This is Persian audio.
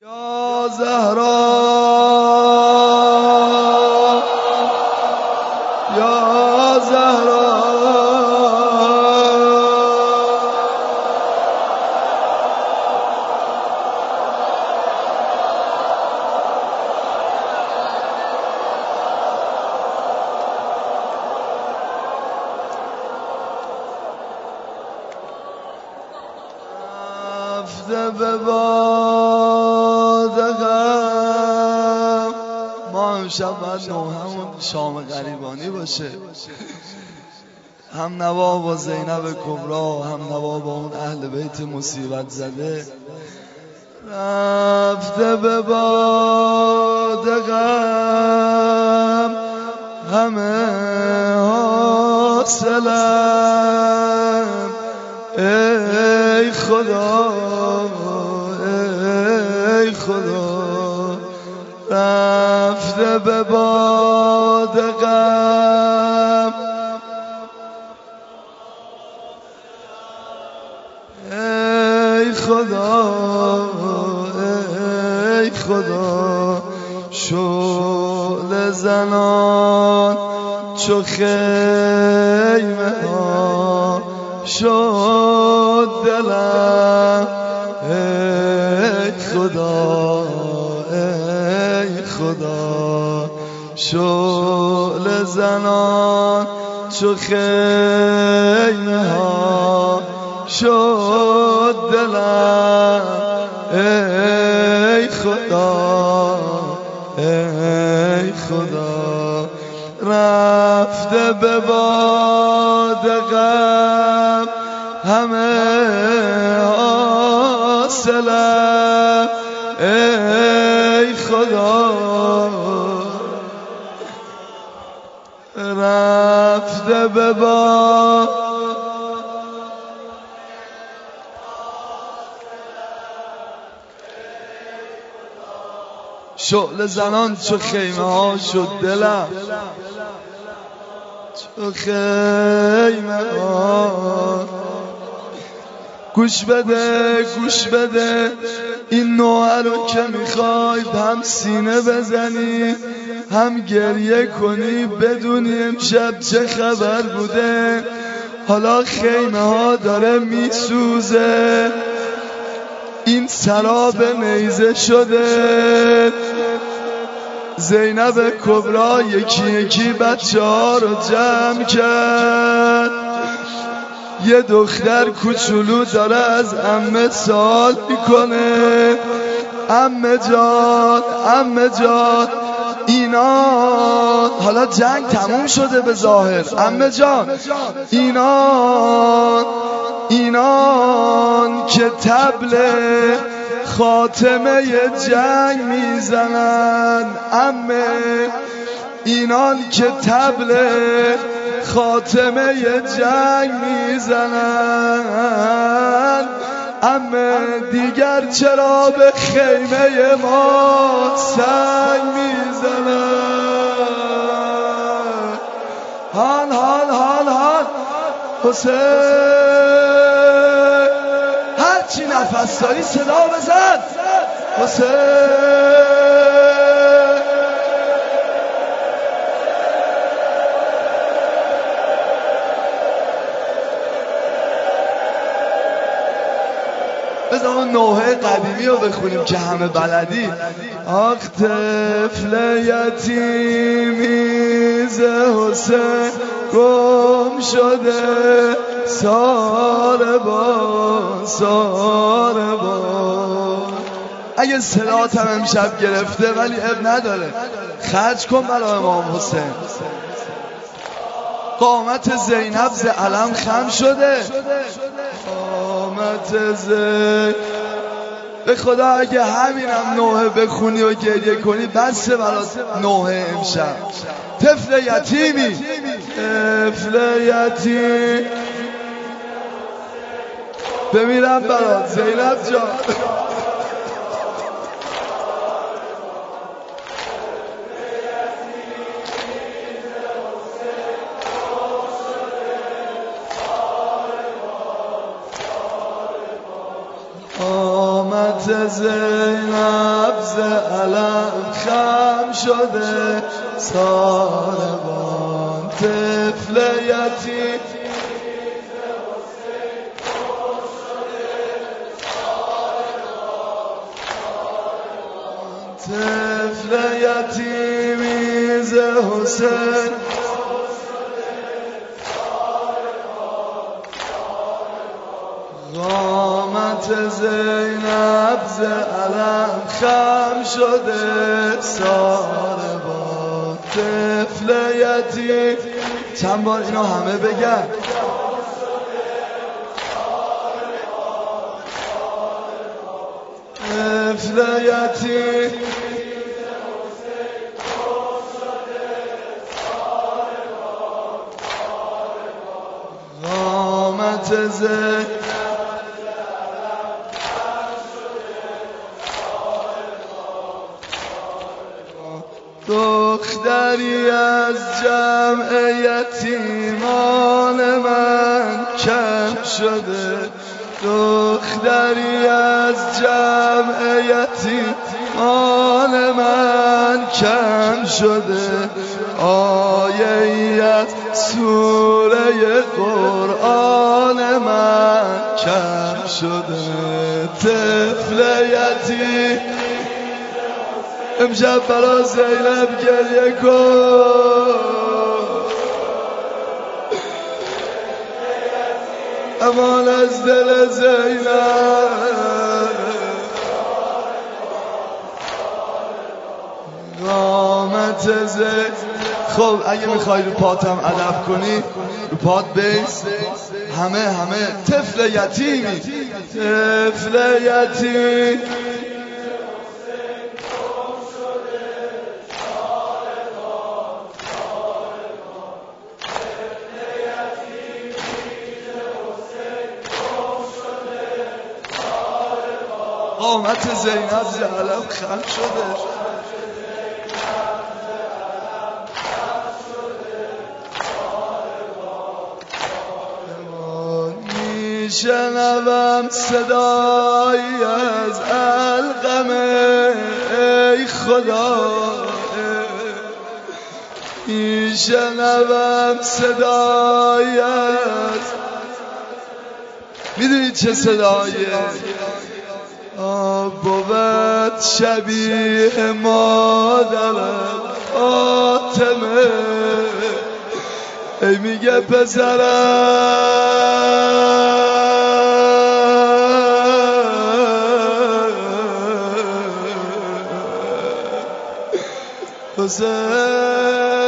یا زهرا یا زهرا رفته به باد غم. ما امشب باید نوحمون شام غریبانی باشه، هم نوا با زینب کبرا، هم نوا با اون اهل بیت مصیبت زده. رفته به باد غم همه حاصلم. ای خدا ای خدا، رفته به باد غم. ای خدا ای خدا، شعله زنان چو خیمه ها شد دلم. ای خدا ای خدا، شعله زنان چو خیمه ها شد دلم. ای خدا ای خدا، رفته به باد غم همه حاصلم. ای خدا، رفته به باد شعله زنان چو خیمه ها شد دلم. چو خیمه ها، گوش بده گوش بده این نوحه رو که میخوای هم سینه بزنی هم گریه کنی، بدونی امشب چه خبر بوده. حالا خیمه ها داره میسوزه، این سراب نیزه شده. زینب کبرا یکی یکی بچه ها رو جمع کرد. یه دختر کوچولو داره از عمه سوال میکنه، عمه جان عمه جان اینا، حالا جنگ تموم شده به ظاهر، عمه جان اینان که طبل خاتمه جنگ میزنن. عمه اینان که طبل خاتمه جنگ میزنن. عمه دیگر چرا به خیمه ما سنگ میزنن؟ هان هان هان هان حسین، هرچی نفس داری صدا بزن. حسین بذار اون نوحه قدیمی رو بخونیم که همه بلدی. آخ طفل یتیمی ز حسین گم شده، ساربان ساربان. اگه صلات هم امشب گرفته ولی اب نداره، خرج کن برای امام حسین. قامت زینب ز علم خم شده، قامت زینب. به خدا اگه همینم نوحه بخونی و گریه کنی بسه برات نوحه امشب. طفل یتیمی طفل یتیم، بمیرم برات زینب جان. قامت زینب نبض علم خم شده ساربان طفل یتیم طفل یتیمی ز حسین قامت زینب ز علم خم شده ساربان طفل یتیم. چند بار اینو همه بگن. طفل یتیم قامت زینب دختری از جمع یتیمان من کم شده دختری از جمع یتیمان من کم شده آیه‌ای از سوره قرآن من کم شده طفل یتیم امشب برا زینب گریه کن امان از دل زینب قامت زینب. خب اگه میخوای رو پاتم ادب کنی رو پات بیس همه طفل یتیمی طفل یتیم قامت زینب ز علم خم شده میشنوم صدایی از علقمه ای خدا میشنوم صدایی از میدونید چه صداییه بود شبیه مادرم فاطمه ای میگه پسرم حسین